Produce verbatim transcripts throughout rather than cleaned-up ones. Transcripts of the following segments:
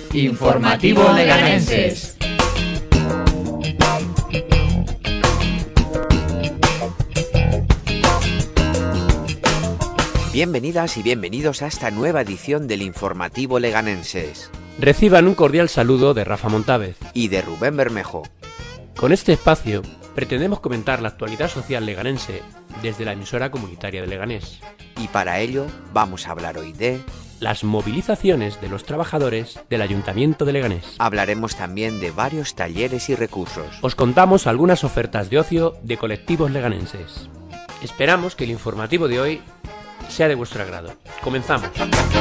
Informativo Leganenses. Bienvenidas y bienvenidos a esta nueva edición del Informativo Leganenses. Reciban un cordial saludo de Rafa Montávez y de Rubén Bermejo. Con este espacio pretendemos comentar la actualidad social leganense desde la emisora comunitaria de Leganés. Y para ello vamos a hablar hoy de las movilizaciones de los trabajadores del Ayuntamiento de Leganés. Hablaremos también de varios talleres y recursos. Os contamos algunas ofertas de ocio de colectivos leganenses. Esperamos que el informativo de hoy sea de vuestro agrado. Comenzamos.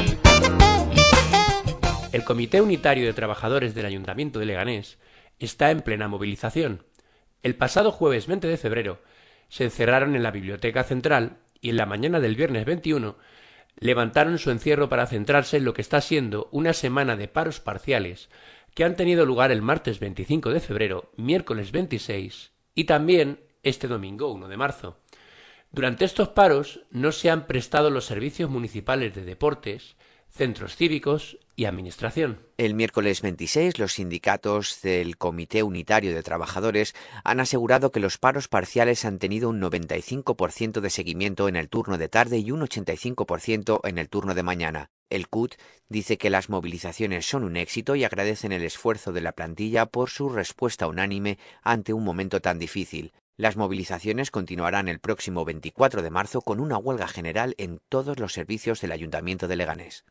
El Comité Unitario de Trabajadores del Ayuntamiento de Leganés está en plena movilización. El pasado jueves veinte de febrero se encerraron en la Biblioteca Central y en la mañana del viernes veintiuno levantaron su encierro para centrarse en lo que está siendo una semana de paros parciales que han tenido lugar el martes veinticinco de febrero, miércoles veintiséis y también este domingo uno de marzo. Durante estos paros no se han prestado los servicios municipales de deportes, centros cívicos y administración. El miércoles veintiséis, los sindicatos del Comité Unitario de Trabajadores han asegurado que los paros parciales han tenido un noventa y cinco por ciento de seguimiento en el turno de tarde y un ochenta y cinco por ciento en el turno de mañana. El C U T dice que las movilizaciones son un éxito y agradecen el esfuerzo de la plantilla por su respuesta unánime ante un momento tan difícil. Las movilizaciones continuarán el próximo veinticuatro de marzo con una huelga general en todos los servicios del Ayuntamiento de Leganés.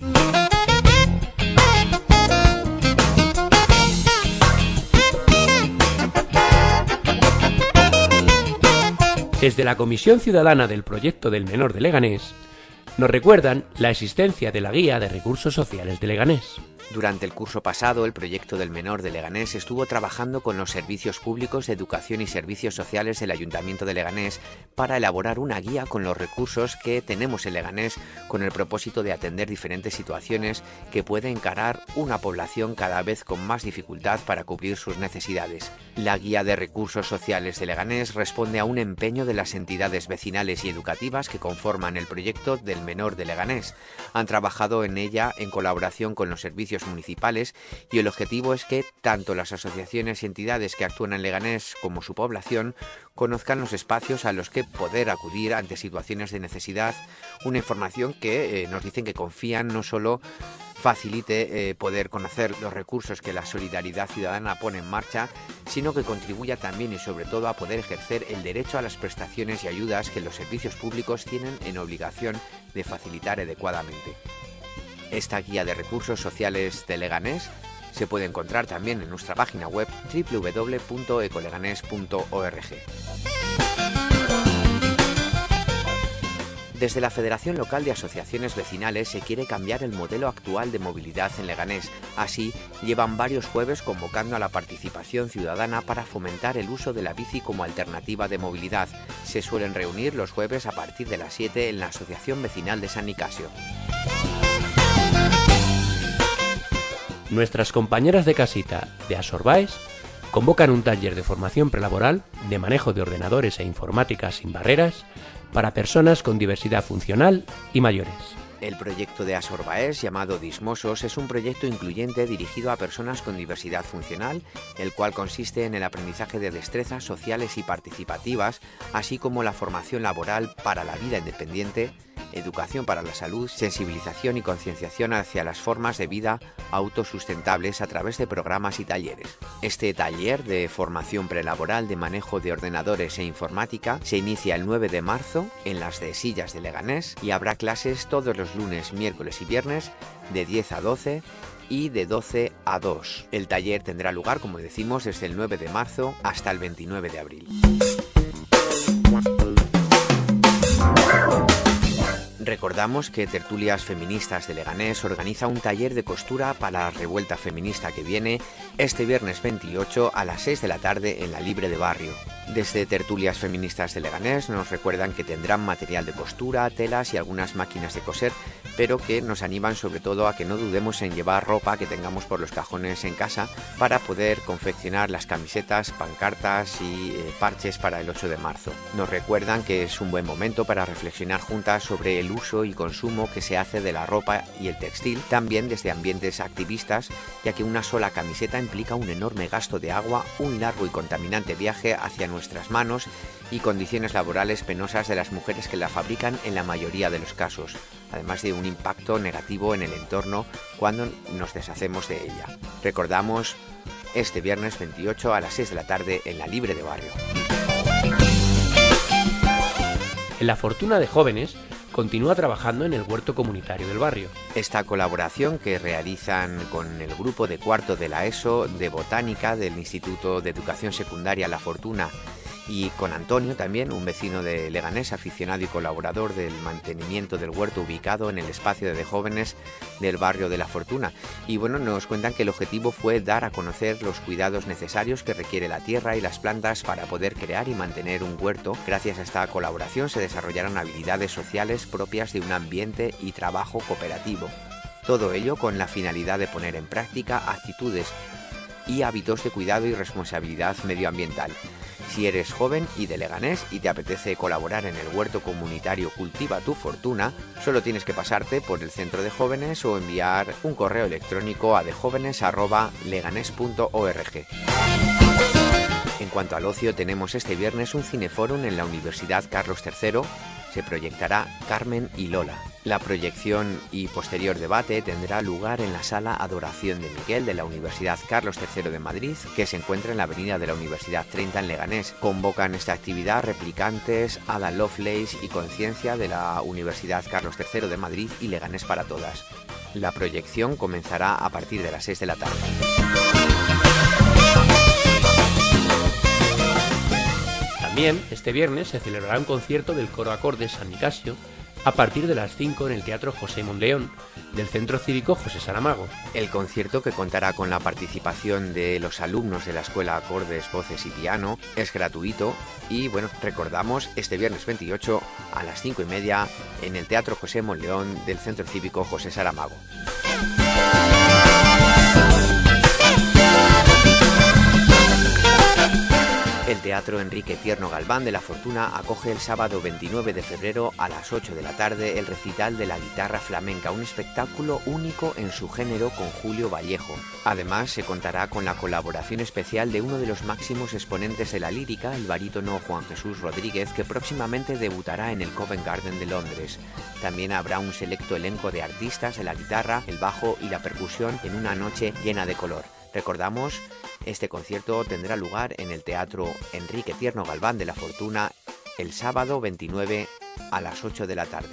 Desde la Comisión Ciudadana del Proyecto del Menor de Leganés, nos recuerdan la existencia de la Guía de Recursos Sociales de Leganés. Durante el curso pasado, el Proyecto del Menor de Leganés estuvo trabajando con los servicios públicos de educación y servicios sociales del Ayuntamiento de Leganés para elaborar una guía con los recursos que tenemos en Leganés con el propósito de atender diferentes situaciones que puede encarar una población cada vez con más dificultad para cubrir sus necesidades. La Guía de Recursos Sociales de Leganés responde a un empeño de las entidades vecinales y educativas que conforman el Proyecto del Menor de Leganés. Han trabajado en ella en colaboración con los servicios municipales y el objetivo es que tanto las asociaciones y entidades que actúan en Leganés como su población conozcan los espacios a los que poder acudir ante situaciones de necesidad, una información que eh, nos dicen que confían no solo facilite eh, poder conocer los recursos que la solidaridad ciudadana pone en marcha, sino que contribuya también y sobre todo a poder ejercer el derecho a las prestaciones y ayudas que los servicios públicos tienen en obligación de facilitar adecuadamente. Esta guía de recursos sociales de Leganés se puede encontrar también en nuestra página web doble u doble u doble u punto ecoleganés punto org. Desde la Federación Local de Asociaciones Vecinales se quiere cambiar el modelo actual de movilidad en Leganés. Así, llevan varios jueves convocando a la participación ciudadana para fomentar el uso de la bici como alternativa de movilidad. Se suelen reunir los jueves a partir de las siete en la Asociación Vecinal de San Nicasio. Nuestras compañeras de casita de Asorbaes convocan un taller de formación prelaboral de manejo de ordenadores e informática sin barreras para personas con diversidad funcional y mayores. El proyecto de Asorbaes, llamado Dismosos, es un proyecto incluyente dirigido a personas con diversidad funcional, el cual consiste en el aprendizaje de destrezas sociales y participativas, así como la formación laboral para la vida independiente, educación para la salud, sensibilización y concienciación hacia las formas de vida autosustentables a través de programas y talleres. Este taller de formación prelaboral de manejo de ordenadores e informática se inicia el nueve de marzo en las Desillas de Leganés y habrá clases todos los lunes, miércoles y viernes de diez a doce y de doce a dos. El taller tendrá lugar, como decimos, desde el nueve de marzo hasta el veintinueve de abril. Recordamos que Tertulias Feministas de Leganés organiza un taller de costura para la revuelta feminista que viene este viernes veintiocho a las seis de la tarde en la Libre de Barrio. Desde Tertulias Feministas de Leganés nos recuerdan que tendrán material de costura, telas y algunas máquinas de coser, pero que nos animan sobre todo a que no dudemos en llevar ropa que tengamos por los cajones en casa para poder confeccionar las camisetas, pancartas y eh, parches para el ocho de marzo. Nos recuerdan que es un buen momento para reflexionar juntas sobre el uso y consumo que se hace de la ropa y el textil, también desde ambientes activistas, ya que una sola camiseta implica un enorme gasto de agua, un largo y contaminante viaje hacia nuestras manos y condiciones laborales penosas de las mujeres que la fabrican en la mayoría de los casos, además de un impacto negativo en el entorno cuando nos deshacemos de ella. Recordamos este viernes veintiocho a las seis de la tarde en la Libre de Barrio. En La Fortuna de Jóvenes continúa trabajando en el huerto comunitario del barrio. Esta colaboración que realizan con el grupo de cuarto de la ESO de Botánica del Instituto de Educación Secundaria La Fortuna y con Antonio también, un vecino de Leganés, aficionado y colaborador del mantenimiento del huerto ubicado en el espacio de jóvenes del barrio de La Fortuna. Y bueno, nos cuentan que el objetivo fue dar a conocer los cuidados necesarios que requiere la tierra y las plantas para poder crear y mantener un huerto. Gracias a esta colaboración se desarrollaron habilidades sociales propias de un ambiente y trabajo cooperativo. Todo ello con la finalidad de poner en práctica actitudes y hábitos de cuidado y responsabilidad medioambiental. Si eres joven y de Leganés y te apetece colaborar en el huerto comunitario Cultiva tu Fortuna, solo tienes que pasarte por el centro de jóvenes o enviar un correo electrónico a dejóvenes arroba leganés punto org. En cuanto al ocio, tenemos este viernes un cineforum en la Universidad Carlos tercero. Se proyectará Carmen y Lola. La proyección y posterior debate tendrá lugar en la Sala Adoración de Miguel de la Universidad Carlos tercero de Madrid, que se encuentra en la avenida de la Universidad treinta en Leganés. Convocan esta actividad Replicantes, Ada Lovelace y Conciencia de la Universidad Carlos tercero de Madrid y Leganés para Todas. La proyección comenzará a partir de las seis de la tarde. También este viernes se celebrará un concierto del Coro Acordes San Nicasio a partir de las cinco en el Teatro José Monleón del Centro Cívico José Saramago. El concierto, que contará con la participación de los alumnos de la Escuela Acordes, Voces y Piano, es gratuito y, bueno, recordamos, este viernes veintiocho a las cinco y media en el Teatro José Monleón del Centro Cívico José Saramago. El Teatro Enrique Tierno Galván de La Fortuna acoge el sábado veintinueve de febrero a las ocho de la tarde el recital de la guitarra flamenca, un espectáculo único en su género con Julio Vallejo. Además, se contará con la colaboración especial de uno de los máximos exponentes de la lírica, el barítono Juan Jesús Rodríguez, que próximamente debutará en el Covent Garden de Londres. También habrá un selecto elenco de artistas de la guitarra, el bajo y la percusión en una noche llena de color. Recordamos, este concierto tendrá lugar en el Teatro Enrique Tierno Galván de La Fortuna el sábado veintinueve a las ocho de la tarde.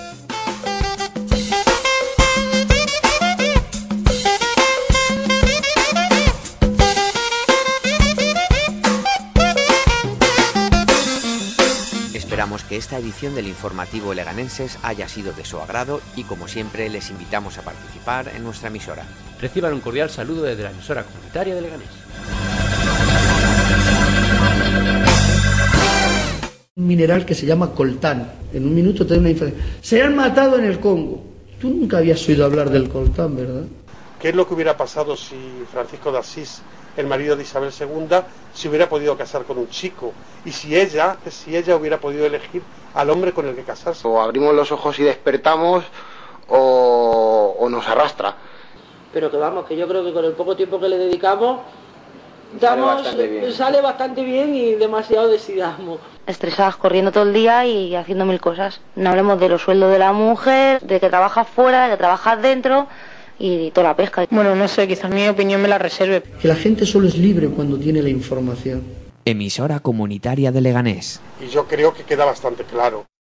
Esperamos que esta edición del informativo Leganenses haya sido de su agrado y, como siempre, les invitamos a participar en nuestra emisora. Reciban un cordial saludo desde la emisora comunitaria de Leganés. Un mineral que se llama coltán. En un minuto te doy una información. Se han matado en el Congo. Tú nunca habías oído hablar del coltán, ¿verdad? ¿Qué es lo que hubiera pasado si Francisco de Asís, el marido de Isabel segunda, se hubiera podido casar con un chico? Y si ella, si ella hubiera podido elegir al hombre con el que casarse. O abrimos los ojos y despertamos, o, o nos arrastra. Pero que vamos, que yo creo que con el poco tiempo que le dedicamos, damos, sale, bastante sale bastante bien y demasiado decidamos. Estresadas, corriendo todo el día y haciendo mil cosas. No hablemos de los sueldos de la mujer, de que trabajas fuera, de que trabajas dentro y toda la pesca. Bueno, no sé, quizás mi opinión me la reserve. Que la gente solo es libre cuando tiene la información. Emisora comunitaria de Leganés. Y yo creo que queda bastante claro.